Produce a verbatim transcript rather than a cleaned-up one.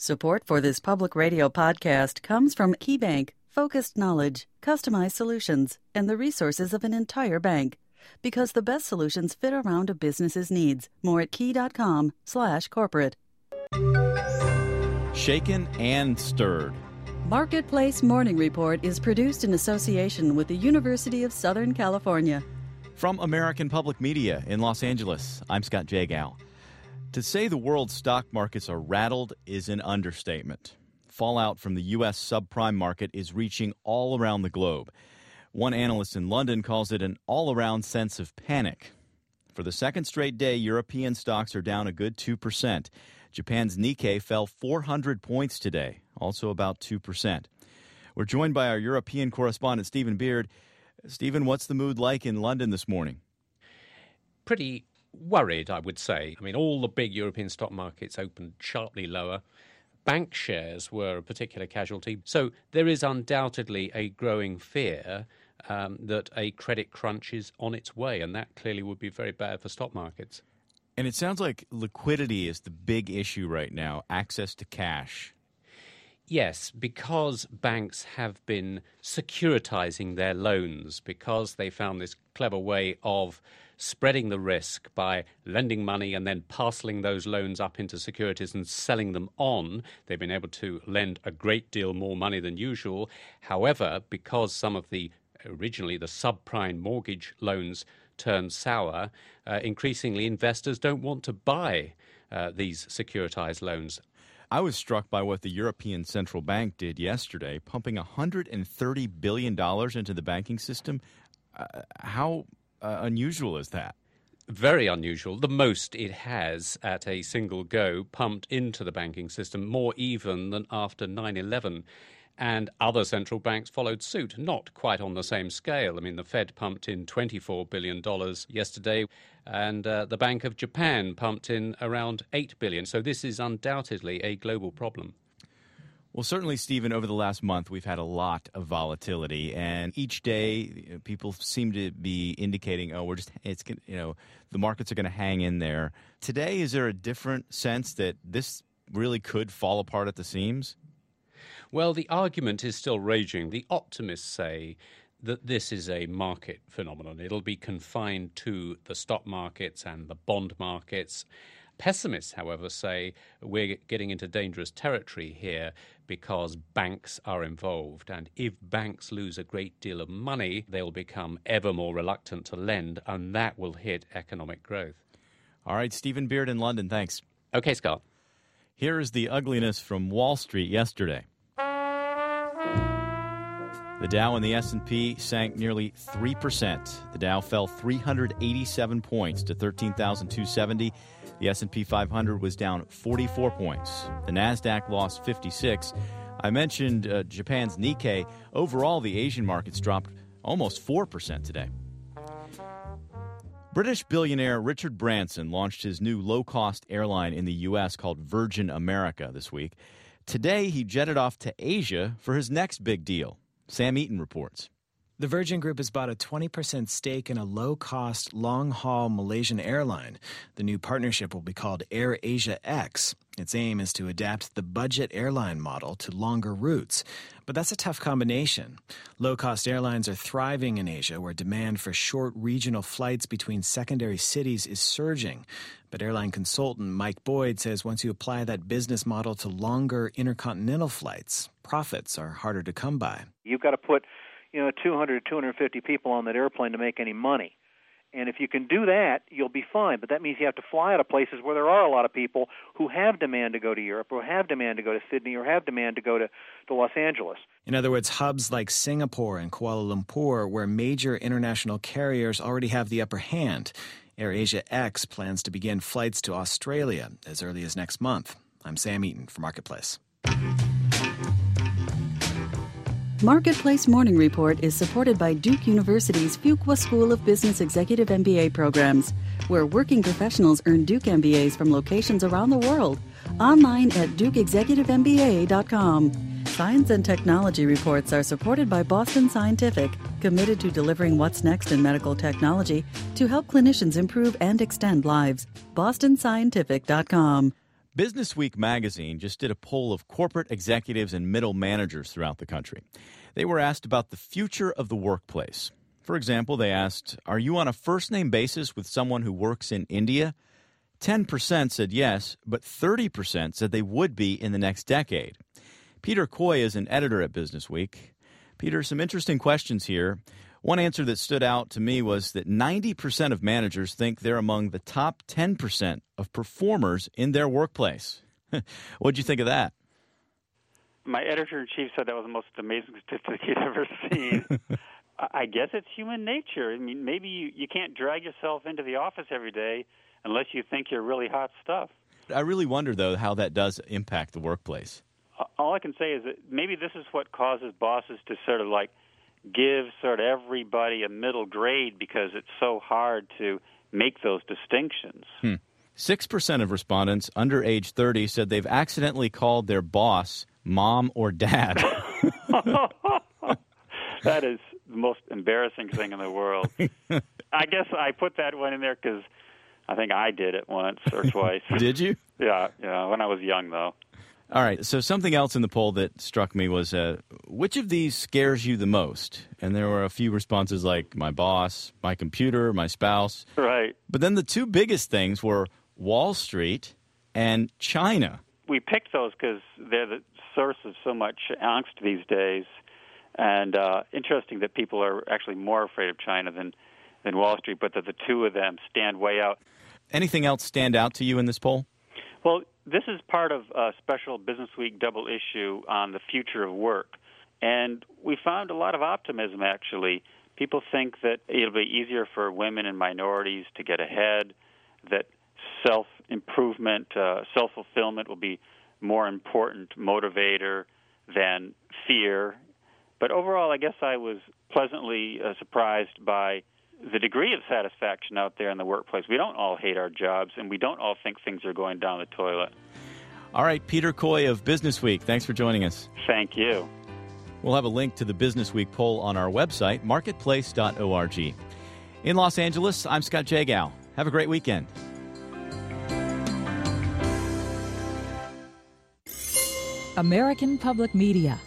Support for this public radio podcast comes from KeyBank, focused knowledge, customized solutions, and the resources of an entire bank. Because the best solutions fit around a business's needs. More at key.com slash corporate. Shaken and stirred. Marketplace Morning Report is produced in association with the University of Southern California. From American Public Media in Los Angeles, I'm Scott Jagow. To say the world's stock markets are rattled is an understatement. Fallout from the U S subprime market is reaching all around the globe. One analyst in London calls it an all-around sense of panic. For the second straight day, European stocks are down a good two percent. Japan's Nikkei fell four hundred points today, also about two percent. We're joined by our European correspondent, Stephen Beard. Stephen, what's the mood like in London this morning? Pretty worried, I would say. I mean, all the big European stock markets opened sharply lower. Bank shares were a particular casualty. So there is undoubtedly a growing fear um, that a credit crunch is on its way, and that clearly would be very bad for stock markets. And it sounds like liquidity is the big issue right now, access to cash. Yes, because banks have been securitizing their loans, because they found this clever way of spreading the risk by lending money and then parceling those loans up into securities and selling them on. They've been able to lend a great deal more money than usual. However, because some of the originally the subprime mortgage loans turned sour, uh, increasingly investors don't want to buy uh, these securitized loans. I was struck by what the European Central Bank did yesterday, pumping one hundred thirty billion dollars into the banking system. Uh, how uh, unusual is that? Very unusual. The most it has at a single go pumped into the banking system, more even than after nine eleven. And other central banks followed suit, not quite on the same scale. I mean, the Fed pumped in twenty-four billion dollars yesterday, and uh, the Bank of Japan pumped in around eight billion dollars. So this is undoubtedly a global problem. Well, certainly, Stephen, over the last month, we've had a lot of volatility, and each day people seem to be indicating, oh, we're just, it's, you know, the markets are going to hang in there. Today, is there a different sense that this really could fall apart at the seams? Well, the argument is still raging. The optimists say that this is a market phenomenon. It'll be confined to the stock markets and the bond markets. Pessimists, however, say we're getting into dangerous territory here because banks are involved. And if banks lose a great deal of money, they'll become ever more reluctant to lend, and that will hit economic growth. All right, Stephen Beard in London, thanks. Okay, Scott. Here is the ugliness from Wall Street yesterday. The Dow and the S and P sank nearly three percent. The Dow fell three hundred eighty-seven points to thirteen thousand two hundred seventy. The S and P five hundred was down forty-four points. The Nasdaq lost fifty-six. I mentioned uh, Japan's Nikkei. Overall, the Asian markets dropped almost four percent today. British billionaire Richard Branson launched his new low-cost airline in the U S called Virgin America this week. Today, he jetted off to Asia for his next big deal. Sam Eaton reports. The Virgin Group has bought a twenty percent stake in a low-cost, long-haul Malaysian airline. The new partnership will be called AirAsia X. Its aim is to adapt the budget airline model to longer routes. But that's a tough combination. Low-cost airlines are thriving in Asia, where demand for short regional flights between secondary cities is surging. But airline consultant Mike Boyd says once you apply that business model to longer intercontinental flights, profits are harder to come by. You've got to put you know, two hundred, two hundred fifty people on that airplane to make any money. And if you can do that, you'll be fine. But that means you have to fly out of places where there are a lot of people who have demand to go to Europe or have demand to go to Sydney or have demand to go to, to Los Angeles. In other words, hubs like Singapore and Kuala Lumpur, where major international carriers already have the upper hand. AirAsia X plans to begin flights to Australia as early as next month. I'm Sam Eaton for Marketplace. Marketplace Morning Report is supported by Duke University's Fuqua School of Business Executive M B A programs, where working professionals earn Duke M B As from locations around the world. Online at duke executive m b a dot com. Science and technology reports are supported by Boston Scientific, committed to delivering what's next in medical technology to help clinicians improve and extend lives. boston scientific dot com. Business Week magazine just did a poll of corporate executives and middle managers throughout the country. They were asked about the future of the workplace. For example, they asked, are you on a first-name basis with someone who works in India? ten percent said yes, but thirty percent said they would be in the next decade. Peter Coy is an editor at Business Week. Peter, some interesting questions here. One answer that stood out to me was that ninety percent of managers think they're among the top ten percent of performers in their workplace. What'd you think of that? My editor-in-chief said that was the most amazing statistic he'd ever seen. I guess it's human nature. I mean, maybe you, you can't drag yourself into the office every day unless you think you're really hot stuff. I really wonder, though, how that does impact the workplace. All I can say is that maybe this is what causes bosses to sort of like give sort of everybody a middle grade because it's so hard to make those distinctions. Hmm. six percent of respondents under age thirty said they've accidentally called their boss mom or dad. That is the most embarrassing thing in the world. I guess I put that one in there because I think I did it once or twice. Did you? Yeah, yeah, when I was young, though. All right, so something else in the poll that struck me was, uh, which of these scares you the most? And there were a few responses like my boss, my computer, my spouse. Right. But then the two biggest things were Wall Street and China. We picked those because they're the source of so much angst these days. And uh, interesting that people are actually more afraid of China than, than Wall Street, but that the two of them stand way out. Anything else stand out to you in this poll? Well, this is part of a special Business Week double issue on the future of work. And we found a lot of optimism, actually. People think that it'll be easier for women and minorities to get ahead, that self-improvement, uh, self-fulfillment will be more important motivator than fear. But overall, I guess I was pleasantly uh, surprised by the degree of satisfaction out there in the workplace. We don't all hate our jobs, and we don't all think things are going down the toilet. All right, Peter Coy of Business Week, thanks for joining us. Thank you. We'll have a link to the Business Week poll on our website, marketplace dot org. In Los Angeles, I'm Scott Jagow. Have a great weekend. American Public Media